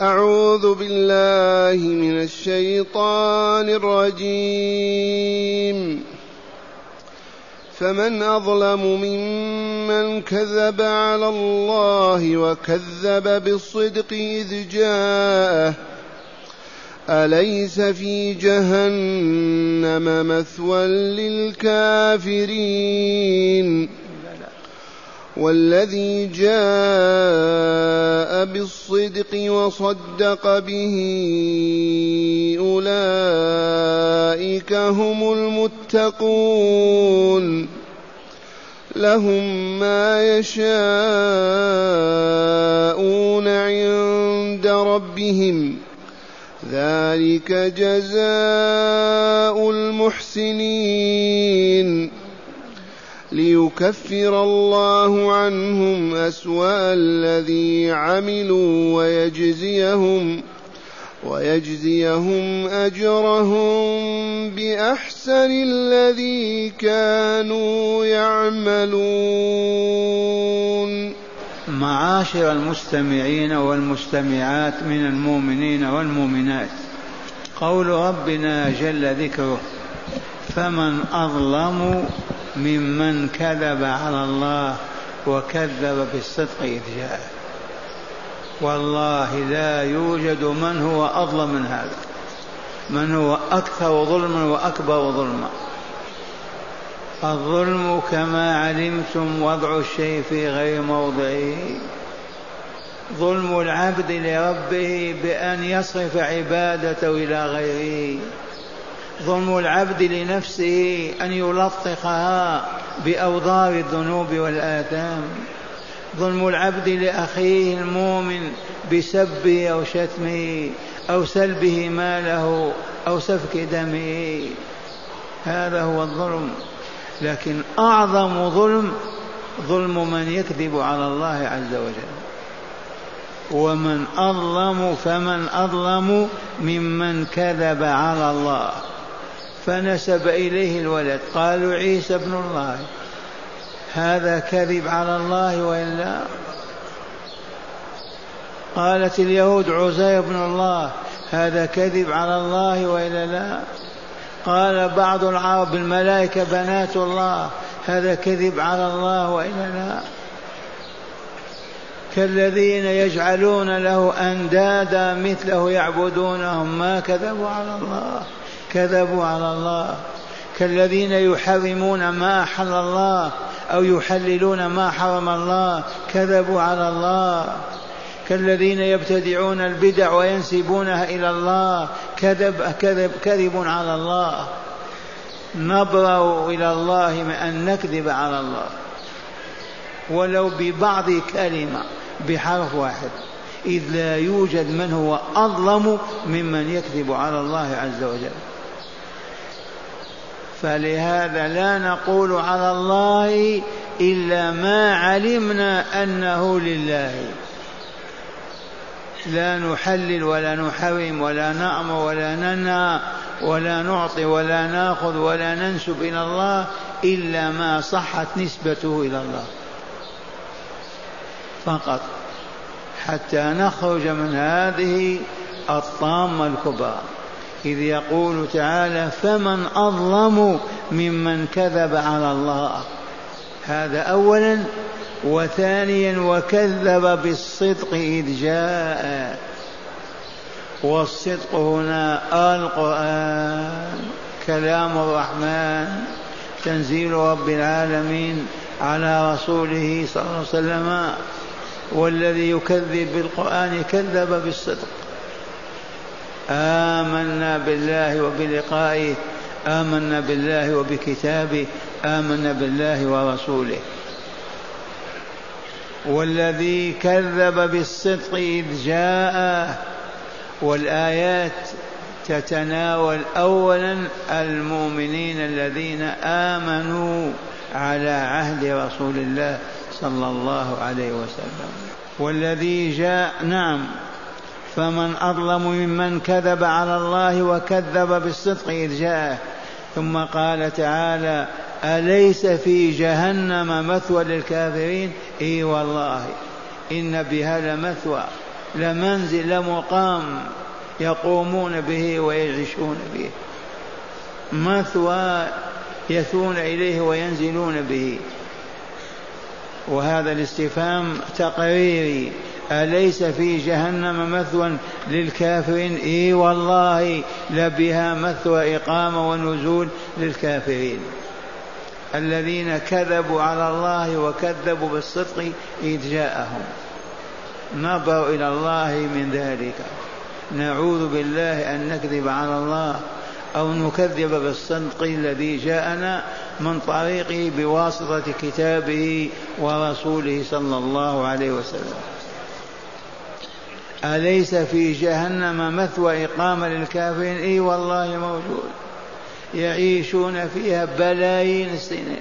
أعوذ بالله من الشيطان الرجيم. فمن أظلم ممن كذب على الله وكذب بالصدق إذ جاءه أليس في جهنم مثوى للكافرين والذي جاء بالصدق وصدق به أولئك هم المتقون لهم ما يشاءون عند ربهم ذلك جزاء المحسنين ليكفر الله عنهم أسوأ الذي عملوا ويجزيهم أجرهم بأحسن الذي كانوا يعملون. معاشر المستمعين والمستمعات من المؤمنين والمؤمنات، قول ربنا جل ذكره: فمن أظلم ممن كذب على الله وكذب بالصدق إذ جاءه. والله لا يوجد من هو أظلم من هذا، من هو أكثر ظلما وأكبر ظلما. الظلم كما علمتم وضع الشيء في غير موضعه، ظلم العبد لربه بأن يصرف عبادته إلى غيره، ظلم العبد لنفسه أن يلطخها بأوضار الذنوب والآثام، ظلم العبد لأخيه المؤمن بسبه أو شتمه أو سلبه ماله أو سفك دمه، هذا هو الظلم. لكن أعظم ظلم من يكذب على الله عز وجل. ومن أظلم فمن أظلم ممن كذب على الله، فنسب إليه الولد، قالوا عيسى ابن الله، هذا كذب على الله وإلا؟ قالت اليهود عزير ابن الله، هذا كذب على الله وإلا لا؟ قال بعض العرب الملائكة بنات الله، هذا كذب على الله وإلا لا؟ كالذين يجعلون له أندادا مثله يعبدونهم ما كذبوا على الله، كذبوا على الله. كالذين يحرمون ما أحل الله أو يحللون ما حرم الله، كذبوا على الله. كالذين يبتدعون البدع وينسبونها إلى الله، كذب على الله. نبرأ إلى الله من أن نكذب على الله ولو ببعض كلمة بحرف واحد، إذ لا يوجد من هو أظلم ممن يكذب على الله عز وجل. فلهذا لا نقول على الله إلا ما علمنا أنه لله، لا نحلل ولا نحرم ولا نأمر ولا ننهى ولا نعطي ولا نأخذ ولا ننسب إلى الله إلا ما صحت نسبته إلى الله فقط، حتى نخرج من هذه الطامة الكبرى. إذ يقول تعالى: فمن أظلم ممن كذب على الله، هذا أولا. وثانيا: وكذب بالصدق إذ جاء. والصدق هنا القرآن، كلام الرحمن، تنزيل رب العالمين على رسوله صلى الله عليه وسلم. والذي يكذب بالقرآن كذب بالصدق. آمنا بالله وبلقائه، آمنا بالله وبكتابه، آمنا بالله ورسوله. والذي كذب بالصدق إذ جاء. والآيات تتناول أولا المؤمنين الذين آمنوا على عهد رسول الله صلى الله عليه وسلم. والذي جاء، نعم، فمن أظلم ممن كذب على الله وكذب بالصدق إذ جاء. ثم قال تعالى: أليس في جهنم مثوى للكافرين؟ إي والله إن بها لمثوى لمنزل لمقام يقومون به ويعيشون به، مثوى يثون إليه وينزلون به. وهذا الاستفهام تقريري: أليس في جهنم مثوى للكافرين؟ إي والله لبها مثوى إقامة ونزول للكافرين الذين كذبوا على الله وكذبوا بالصدق إذ جاءهم. نبرأ إلى الله من ذلك، نعوذ بالله أن نكذب على الله أو نكذب بالصدق الذي جاءنا من طريقه بواسطة كتابه ورسوله صلى الله عليه وسلم. أليس في جهنم مثوى إقامة للكافرين؟ إي والله موجود، يعيشون فيها بلايين السنين.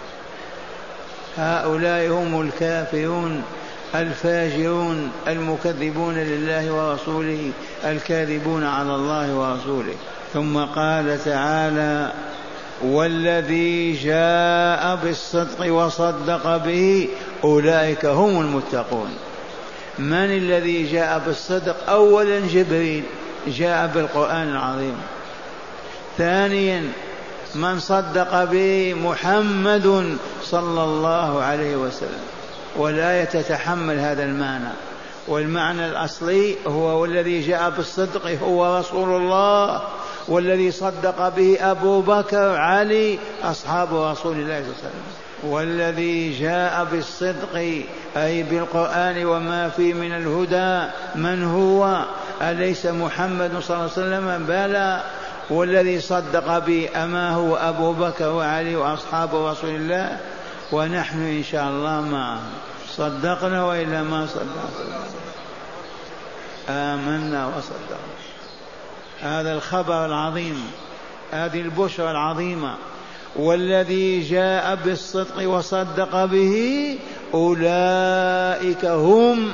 هؤلاء هم الكافرون الفاجرون المكذبون لله ورسوله الكاذبون على الله ورسوله. ثم قال تعالى: والذي جاء بالصدق وصدق به أولئك هم المتقون. من الذي جاء بالصدق؟ أولا جبريل جاء بالقرآن العظيم، ثانيا من صدق به محمد صلى الله عليه وسلم. والآية تتحمل هذا المعنى، والمعنى الأصلي هو والذي جاء بالصدق هو رسول الله، والذي صدق به أبو بكر علي أصحاب رسول الله صلى الله عليه وسلم. والذي جاء بالصدق أي بالقرآن وما فيه من الهدى من هو؟ أليس محمد صلى الله عليه وسلم؟ بلى. والذي صدق به أما هو أبو بكر وعلي وأصحاب رسول الله؟ ونحن إن شاء الله معهم. صدقنا وإلا ما صدقنا؟ آمنا وصدقنا. هذا الخبر العظيم، هذه البشرى العظيمة. والذي جاء بالصدق وصدق به أولئك هم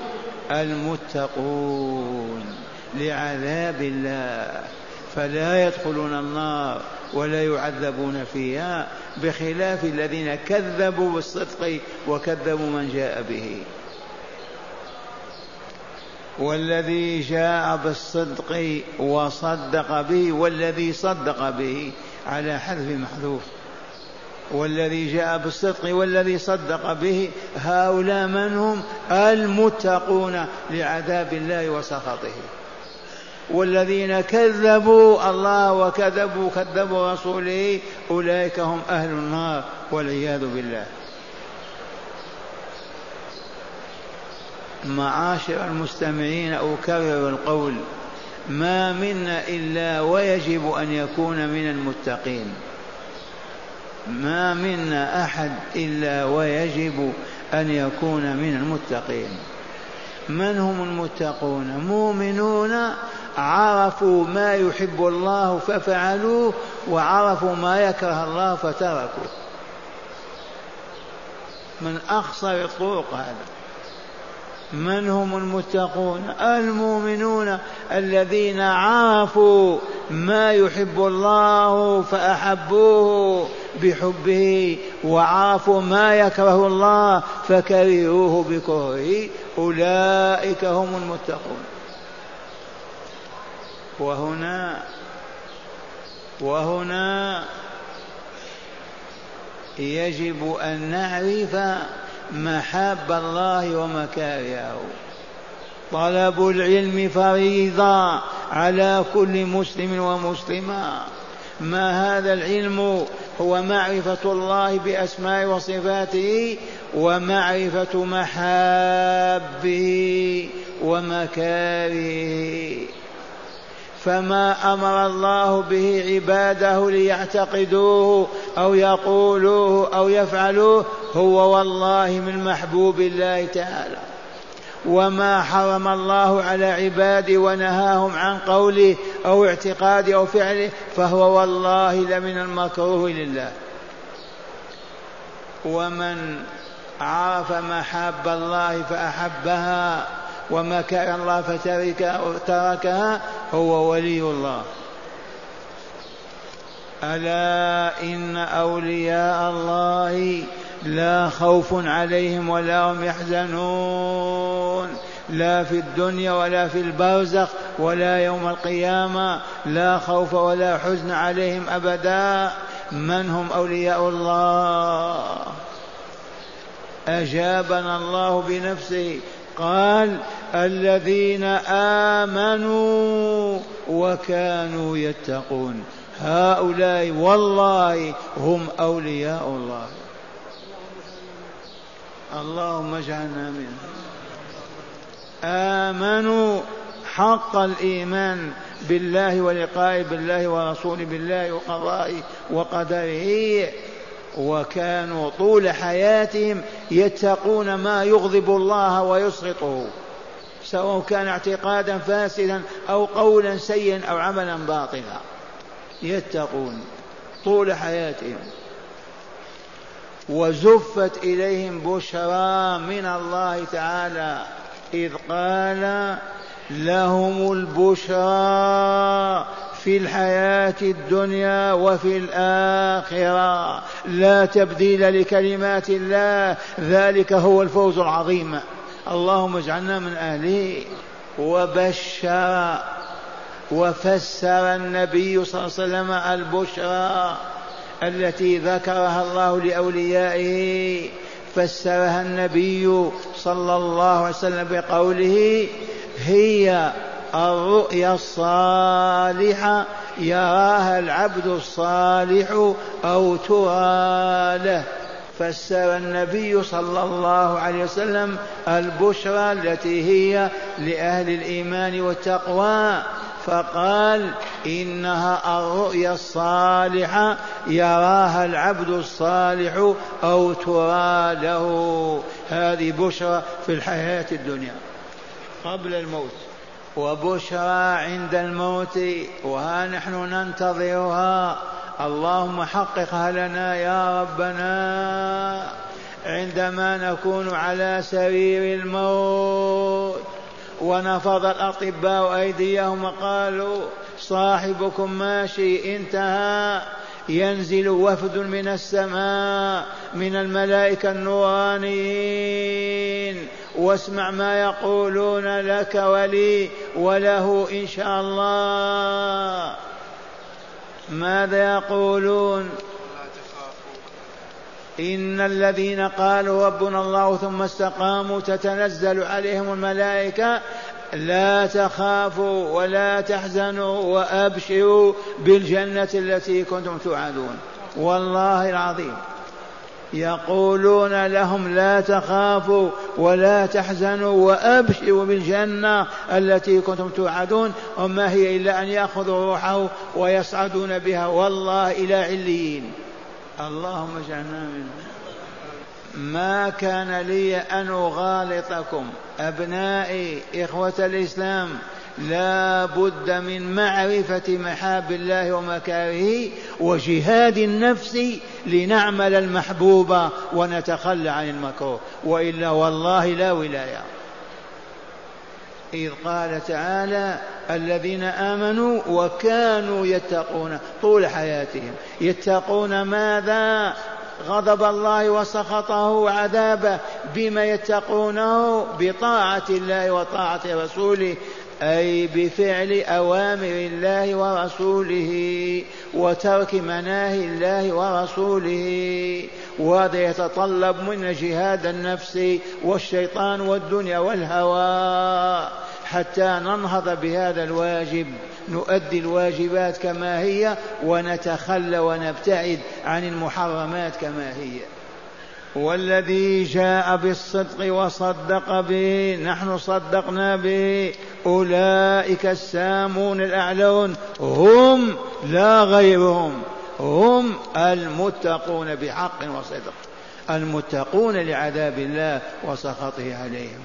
المتقون لعذاب الله، فلا يدخلون النار ولا يعذبون فيها، بخلاف الذين كذبوا بالصدق وكذبوا من جاء به. والذي جاء بالصدق وصدق به، والذي صدق به على حذف محذوف. والذي جاء بالصدق والذي صدق به هؤلاء من هم؟ المتقون لعذاب الله وسخطه. والذين كذبوا الله وكذبوا رسوله أولئك هم أهل النار والعياذ بالله. معاشر المستمعين، أكرر القول: ما منا إلا ويجب أن يكون من المتقين. ما منا أحد إلا ويجب أن يكون من المتقين. من هم المتقون؟ مؤمنون عرفوا ما يحب الله ففعلوه، وعرفوا ما يكره الله فتركوه. من أخصر الطرق هذا. من هم المتقون؟ المؤمنون الذين عرفوا ما يحب الله فأحبوه بحبه، وعرفوا ما يكره الله فكرهوه بكرهه. أولئك هم المتقون. وهنا يجب أن نعرف محاب الله ومكارهه. طلب العلم فريضة على كل مسلم ومسلمة. ما هذا العلم؟ هو معرفة الله بأسماء وصفاته ومعرفة محابه ومكارهه. فما أمر الله به عباده ليعتقدوه أو يقولوه أو يفعلوه هو والله من محبوب الله تعالى. وما حرم الله على عباده ونهاهم عن قوله أو اعتقاده أو فعله فهو والله لمن المكروه لله. ومن عرف محاب الله فأحبها ومكر الله فتركها هو ولي الله. ألا إن أولياء الله لا خوف عليهم ولا هم يحزنون لا في الدنيا ولا في البرزخ ولا يوم القيامة، لا خوف ولا حزن عليهم أبدا. من هم أولياء الله؟ أجابنا الله بنفسه قال الذين آمنوا وكانوا يتقون، هؤلاء والله هم أولياء الله. اللهم اجعلنا منهم. آمنوا حق الإيمان بالله ولقائه، بالله ورسوله، بالله وقضائه وقدره، وكانوا طول حياتهم يتقون ما يغضب الله ويسخطه، سواء كان اعتقادا فاسدا أو قولا سيئا أو عملا باطلا، يتقون طول حياتهم. وزفت إليهم بشرى من الله تعالى إذ قال لهم البشرى في الحياة الدنيا وفي الآخرة، لا تبديل لكلمات الله، ذلك هو الفوز العظيم. اللهم اجعلنا من أهله. وبشر وفسر النبي صلى الله عليه وسلم البشرى التي ذكرها الله لأوليائه، فسرها النبي صلى الله عليه وسلم بقوله هي الرؤيا الصالحة يراها العبد الصالح أو ترى له. فسر النبي صلى الله عليه وسلم البشرى التي هي لأهل الإيمان والتقوى، فقال إنها الرؤيا الصالحة يراها العبد الصالح أو ترى له. هذه بشرى في الحياة الدنيا قبل الموت، وبشرى عند الموت، وها نحن ننتظرها. اللهم حققها لنا يا ربنا عندما نكون على سرير الموت ونفض الأطباء أيديهم وقالوا صاحبكم ماشي انتهى، ينزل وفد من السماء من الملائكة النورانيين، واسمع ما يقولون لك ولي وله إن شاء الله. ماذا يقولون؟ إن الذين قالوا ربنا الله ثم استقاموا تتنزل عليهم الملائكة لا تخافوا ولا تحزنوا وأبشروا بالجنة التي كنتم توعدون. والله العظيم يقولون لهم لا تخافوا ولا تحزنوا وأبشروا بالجنة التي كنتم توعدون، وما هي إلا أن يأخذوا روحه ويصعدون بها والله إلى عليين. اللهم اجعلنا منهم. ما كان لي أن أغالطكم أبنائي إخوة الإسلام، لا بد من معرفة محاب الله ومكاره وجهاد النفس لنعمل المحبوب ونتخلى عن المكروه، وإلا والله لا ولاية. إذ قال تعالى الذين آمنوا وكانوا يتقون طول حياتهم. يتقون ماذا؟ غضب الله وسخطه وعذابه. بما يتقونه؟ بطاعة الله وطاعة رسوله، أي بفعل أوامر الله ورسوله وترك مناهي الله ورسوله. وهذا يتطلب منا جهاد النفس والشيطان والدنيا والهوى حتى ننهض بهذا الواجب، نؤدي الواجبات كما هي ونتخلى ونبتعد عن المحرمات كما هي. والذي جاء بالصدق وصدق به نحن صدقنا به أولئك السامون الأعلون، هم لا غيرهم، هم المتقون بحق وصدق، المتقون لعذاب الله وسخطه عليهم،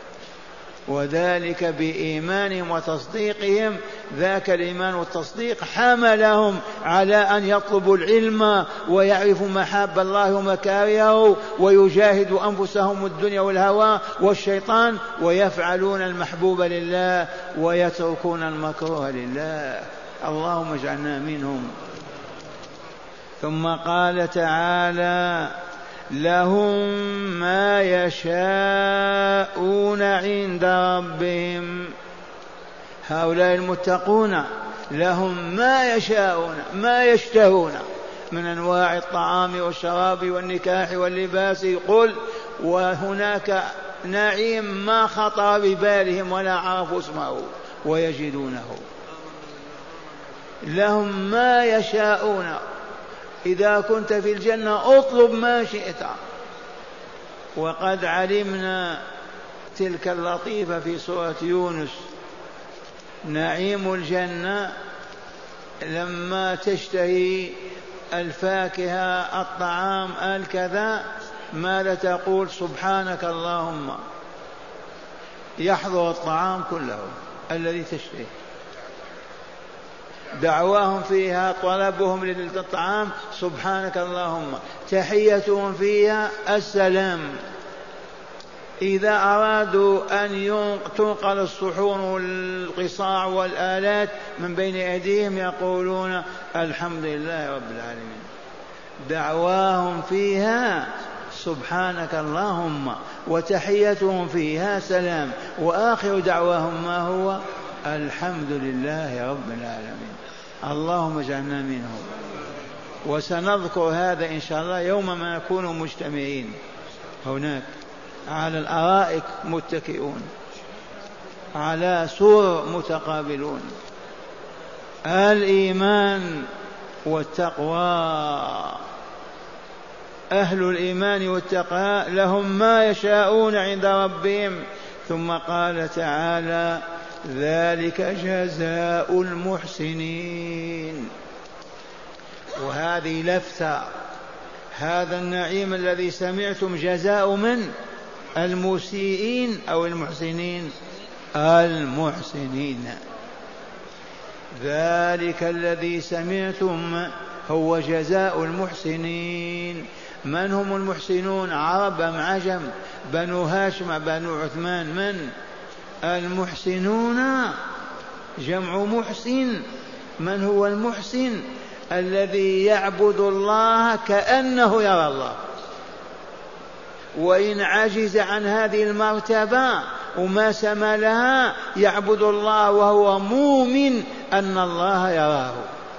وذلك بإيمانهم وتصديقهم. ذاك الإيمان والتصديق حملهم على أن يطلبوا العلم ويعرفوا محاب الله ومكارهه ويجاهدوا أنفسهم الدنيا والهوى والشيطان ويفعلون المحبوب لله ويتركون المكروه لله. اللهم اجعلنا منهم. ثم قال تعالى لهم ما يشاءون عند ربهم. هؤلاء المتقون لهم ما يشاءون ما يشتهون من أنواع الطعام والشراب والنكاح واللباس. قل وهناك نعيم ما خطر ببالهم ولا عرفوا اسمه ويجدونه. لهم ما يشاءون. إذا كنت في الجنة اطلب ما شئت. وقد علمنا تلك اللطيفة في سورة يونس. نعيم الجنة لما تشتهي الفاكهة الطعام الكذا ماذا تقول؟ سبحانك اللهم. يحضر الطعام كله الذي تشتهي. دعواهم فيها طلبهم للطعام سبحانك اللهم. تحيتهم فيها السلام. إذا أرادوا أن تنقل الصحون والقصاع والآلات من بين أيديهم يقولون الحمد لله رب العالمين. دعواهم فيها سبحانك اللهم وتحيتهم فيها سلام وآخر دعواهم ما هو؟ الحمد لله رب العالمين. اللهم اجعلنا منهم. وسنذكر هذا إن شاء الله يوم ما نكون مجتمعين هناك على الأرائك متكئون على سور متقابلون. الإيمان والتقوى. أهل الإيمان والتقوى لهم ما يشاءون عند ربهم. ثم قال تعالى ذلك جزاء المحسنين. وهذه لفتة. هذا النعيم الذي سمعتم جزاء من؟ المسيئين أو المحسنين؟ المحسنين. ذلك الذي سمعتم هو جزاء المحسنين. من هم المحسنون؟ عرب أم عجم؟ بنو هاشم بنو عثمان؟ من المحسنون؟ جمع محسن. من هو المحسن؟ الذي يعبد الله كأنه يرى الله. وإن عجز عن هذه المرتبة وما سمى لها يعبد الله وهو مؤمن أن الله يراه.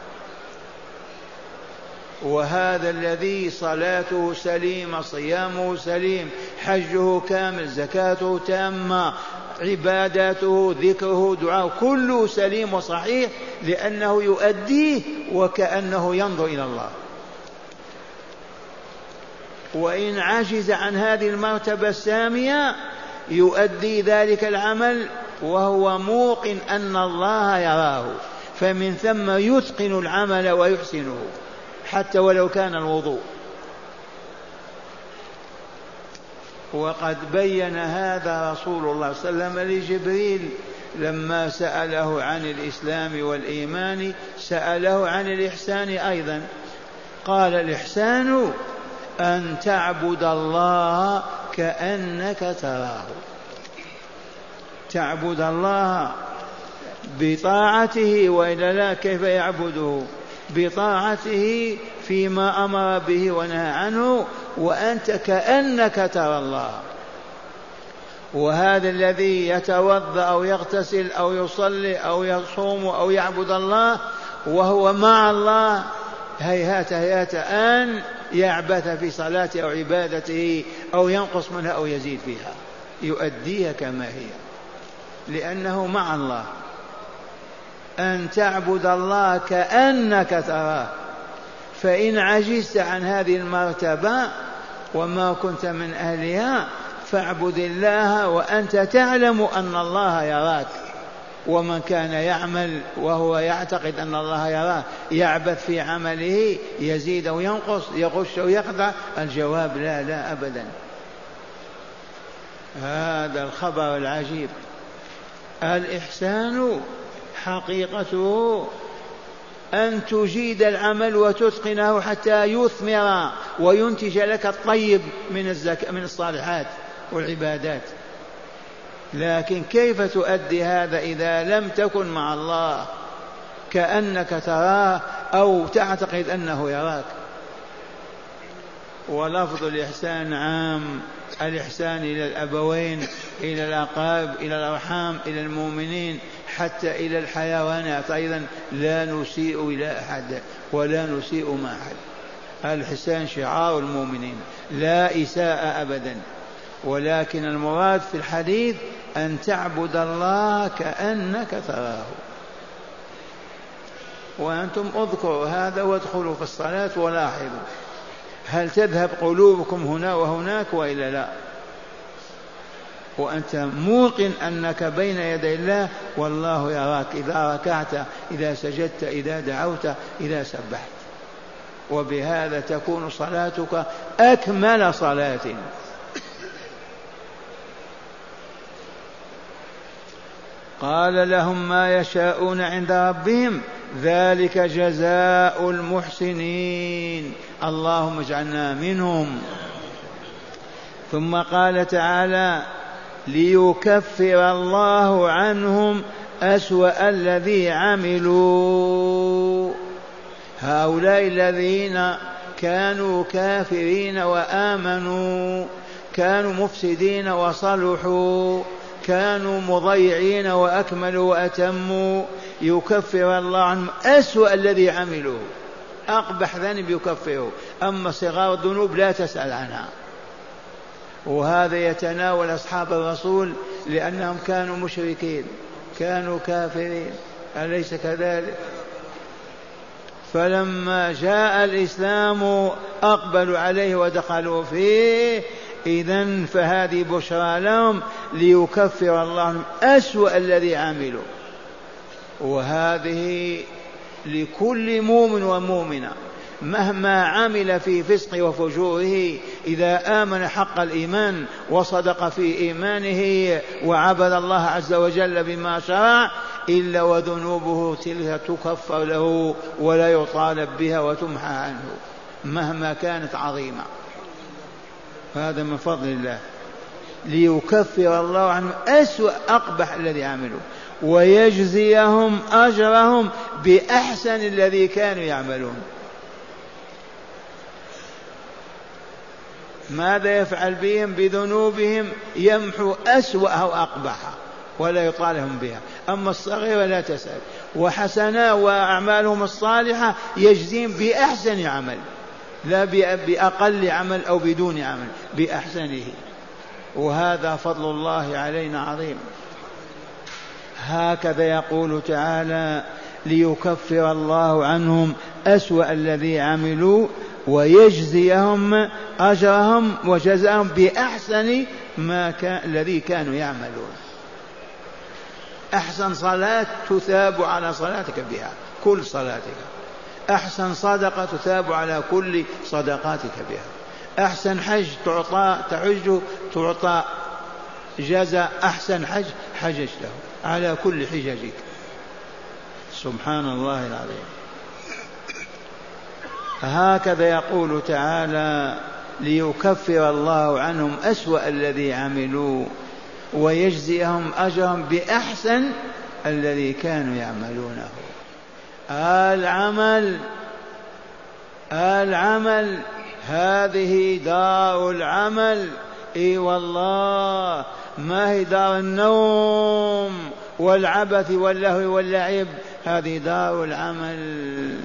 وهذا الذي صلاته سليمة صيامه سليم حجه كامل زكاته تامة عباداته ذكره دعاءه كله سليم وصحيح لأنه يؤديه وكأنه ينظر إلى الله. وإن عجز عن هذه المرتبة السامية يؤدي ذلك العمل وهو موقن أن الله يراه. فمن ثم يتقن العمل ويحسنه حتى ولو كان الوضوء. وقد بين هذا رسول الله صلى الله عليه وسلم لجبريل لما سأله عن الإسلام والإيمان سأله عن الإحسان أيضا. قال الإحسان أن تعبد الله كأنك تراه. تعبد الله بطاعته وإلا لا كيف يعبده؟ بطاعته فيما أمر به ونهى عنه وأنت كأنك ترى الله. وهذا الذي يتوضأ أو يغتسل أو يصلي أو يصوم أو يعبد الله وهو مع الله هيهات هيهات أن يعبث في صلاته أو عبادته أو ينقص منها أو يزيد فيها. يؤديها كما هي لأنه مع الله. أن تعبد الله كأنك تراه. فإن عجزت عن هذه المرتبة وما كنت من أهلها فاعبد الله وأنت تعلم أن الله يراك. ومن كان يعمل وهو يعتقد أن الله يراه يعبث في عمله يزيد أو ينقص يغش أو يخدع؟ الجواب لا لا أبدا. هذا الخبر العجيب. الإحسان حقيقته أن تجيد العمل وتتقنه حتى يثمر وينتج لك الطيب من الصالحات والعبادات. لكن كيف تؤدي هذا إذا لم تكن مع الله كأنك تراه أو تعتقد أنه يراك؟ ولفظ الإحسان عام، الإحسان إلى الأبوين، إلى الأقارب، إلى الأرحام، إلى المؤمنين، حتى إلى الحيوانات أيضا، لا نسيء إلى أحد ولا نسيء مع أحد. الإحسان شعار المؤمنين، لا إساءة أبدا، ولكن المراد في الحديث أن تعبد الله كأنك تراه. وأنتم اذكروا هذا وادخلوا في الصلاة ولاحظوا هل تذهب قلوبكم هنا وهناك وإلا لا، وأنت موقن أنك بين يدي الله والله يراك إذا ركعت، إذا سجدت، إذا دعوت، إذا سبحت. وبهذا تكون صلاتك أكمل صلاة. قال لهم ما يشاءون عند ربهم ذلك جزاء المحسنين، اللهم اجعلنا منهم. ثم قال تعالى ليكفر الله عنهم أسوأ الذي عملوا. هؤلاء الذين كانوا كافرين وآمنوا، كانوا مفسدين وصلحوا، كانوا مضيعين وأكملوا وأتموا، يكفر الله عنهم أسوأ الذي عملوا. أقبح ذنب يكفره، أما صغار الذنوب لا تسأل عنها. وهذا يتناول أصحاب الرسول لأنهم كانوا مشركين، كانوا كافرين، أليس كذلك؟ فلما جاء الإسلام أقبلوا عليه ودخلوا فيه. إذن فهذه بشرى لهم ليكفر الله عنهم أسوأ الذي عملوا. وهذه لكل مؤمن ومؤمنة مهما عمل في فسق وفجوره، إذا آمن حق الإيمان وصدق في إيمانه وعبد الله عز وجل بما شرع، إلا وذنوبه تلك تكفر له ولا يطالب بها وتمحى عنه مهما كانت عظيمة. هذا من فضل الله. ليكفر الله عنهم أسوأ أقبح الذي عملوا ويجزيهم أجرهم بأحسن الذي كانوا يعملون. ماذا يفعل بهم؟ بذنوبهم يمحو أسوأها وأقبحها ولا يطالهم بها. أما الصغيرة لا تسأل. وحسنا وأعمالهم الصالحة يجزيهم بأحسن عمل، لا بأقل عمل أو بدون عمل، بأحسنه. وهذا فضل الله علينا عظيم. هكذا يقول تعالى ليكفر الله عنهم أسوأ الذي عملوا ويجزيهم أجرهم وجزاهم بأحسن ما الذي كانوا يعملون. أحسن صلاة تثاب على صلاتك بها، كل صلاتك. أحسن صدقة تثاب على كل صدقاتك بها. أحسن حج تعطى جزاء أحسن حج حججته على كل حججك. سبحان الله العظيم. هكذا يقول تعالى ليكفر الله عنهم أسوأ الذي عملوا ويجزيهم أجرهم بأحسن الذي كانوا يعملونه. العمل هذه دار العمل. اي والله، ما هي دار النوم والعبث واللهو واللعب، هذه دار العمل.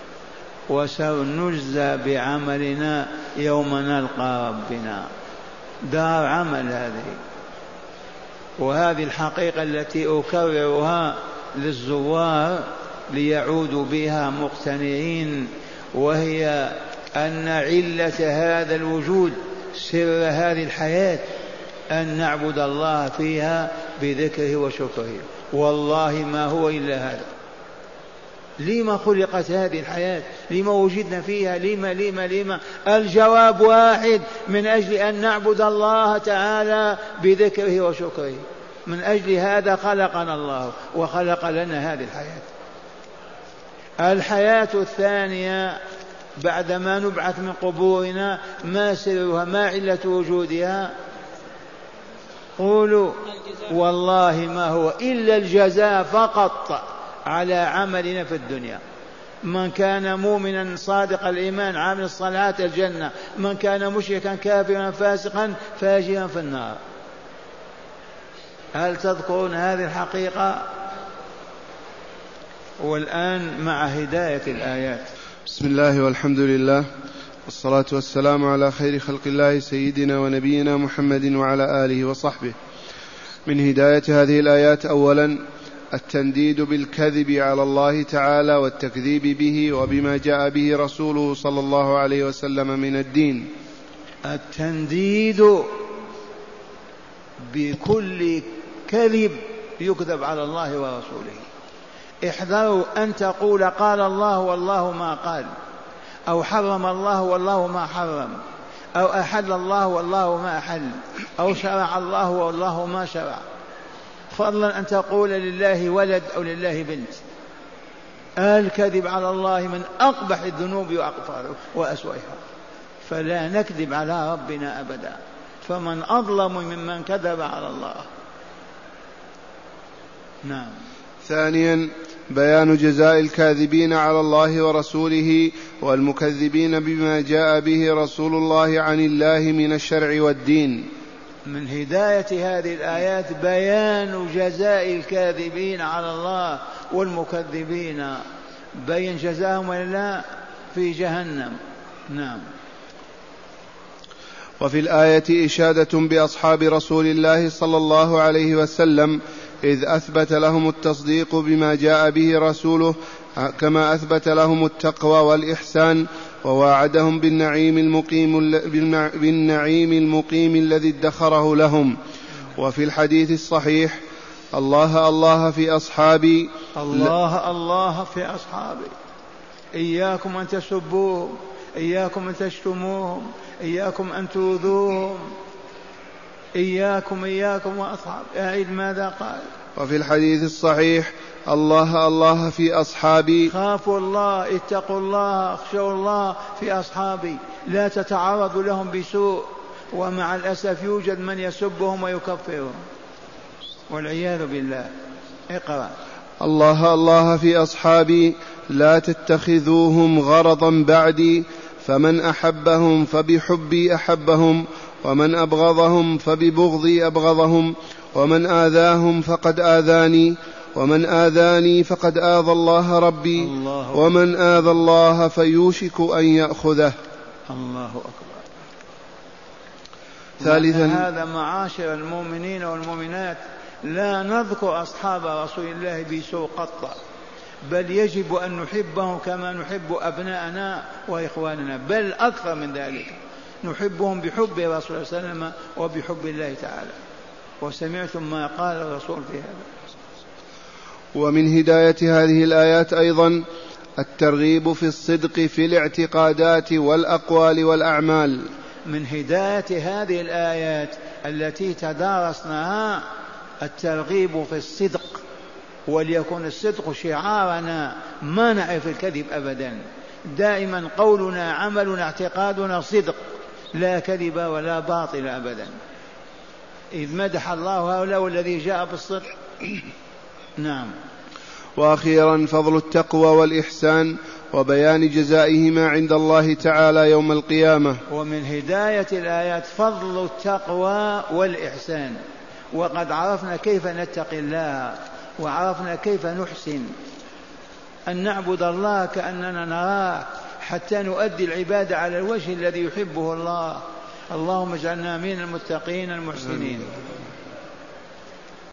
وسنجزى بعملنا يوم نلقى ربنا. دار عمل هذه. وهذه الحقيقة التي أكررها للزوار ليعودوا بها مقتنعين، وهي أن علة هذا الوجود، سر هذه الحياة، أن نعبد الله فيها بذكره وشكره. والله ما هو إلا هذا. لما خلقت هذه الحياة؟ لما وجدنا فيها؟ لما الجواب واحد: من أجل أن نعبد الله تعالى بذكره وشكره. من أجل هذا خلقنا الله وخلق لنا هذه الحياة. الحياة الثانية بعدما نبعث من قبورنا، ما سرها؟ ما علة وجودها؟ قولوا. والله ما هو إلا الجزاء فقط على عملنا في الدنيا. من كان مؤمنا صادق الإيمان عامل الصلاة الجنة، من كان مشركا كافرا فاسقا فاجرا في النار. هل تذكرون هذه الحقيقة؟ والآن مع هداية الآيات. بسم الله والحمد لله والصلاة والسلام على خير خلق الله سيدنا ونبينا محمد وعلى آله وصحبه. من هداية هذه الآيات أولا التنديد بالكذب على الله تعالى والتكذيب به وبما جاء به رسوله صلى الله عليه وسلم من الدين. التنديد بكل كذب يكذب على الله ورسوله. احذروا أن تقول قال الله والله ما قال، أو حرم الله والله ما حرم، أو أحل الله والله ما أحل، أو شرع الله والله ما شرع، فضلا أن تقول لله ولد أو لله بنت. الكذب على الله من أقبح الذنوب وأسوأها، فلا نكذب على ربنا أبدا، فمن أظلم ممن كذب على الله. نعم. ثانيا بيان جزاء الكاذبين على الله ورسوله والمكذبين بما جاء به رسول الله عن الله من الشرع والدين. من هداية هذه الآيات بيان جزاء الكاذبين على الله والمكذبين، بين جزاهم ولا في جهنم. نعم. وفي الآية إشادة بأصحاب رسول الله صلى الله عليه وسلم، إذ أثبت لهم التصديق بما جاء به رسوله كما أثبت لهم التقوى والإحسان، وواعدهم بالنعيم المقيم الذي ادخره لهم. وفي الحديث الصحيح الله الله في أصحابي، الله الله في أصحابي، إياكم أن تسبوهم، إياكم أن تشتموهم، إياكم أن تؤذوهم، إياكم وأصحاب. أعيد ماذا قال؟ وفي الحديث الصحيح الله الله في أصحابي، خافوا الله، اتقوا الله، اخشوا الله في أصحابي، لا تتعرضوا لهم بسوء. ومع الأسف يوجد من يسبهم ويكفرهم والعياذ بالله. اقرأ. الله الله في أصحابي لا تتخذوهم غرضا بعدي، فمن أحبهم فبحبي أحبهم، ومن أبغضهم فببغضي أبغضهم، ومن آذاهم فقد آذاني، ومن آذاني فقد آذى الله ربي، ومن آذى الله فيوشك أن يأخذه. الله أكبر. ثالثا هذا معاشر المؤمنين والمؤمنات لا نذكر أصحاب رسول الله بسوء قط، بل يجب أن نحبهم كما نحب أبناءنا وإخواننا، بل أكثر من ذلك، نحبهم بحب رسول الله صلى الله عليه وسلم وبحب الله تعالى. وسمعتم ما قال الرسول في هذا. ومن هداية هذه الآيات أيضا الترغيب في الصدق في الاعتقادات والأقوال والأعمال. من هداية هذه الآيات التي تدارسناها الترغيب في الصدق، وليكن الصدق شعارنا، ما نعرف الكذب أبدا، دائما قولنا عملنا اعتقادنا صدق، لا كذب ولا باطل أبدا، إذ مدح الله هؤلاء والذي جاء بالصدق. نعم. وأخيرا فضل التقوى والإحسان وبيان جزائهما عند الله تعالى يوم القيامة. ومن هداية الآيات فضل التقوى والإحسان، وقد عرفنا كيف نتقي الله، وعرفنا كيف نحسن أن نعبد الله كأننا نراه، حتى نؤدي العبادة على الوجه الذي يحبه الله. اللهم اجعلنا من المتقين المحسنين.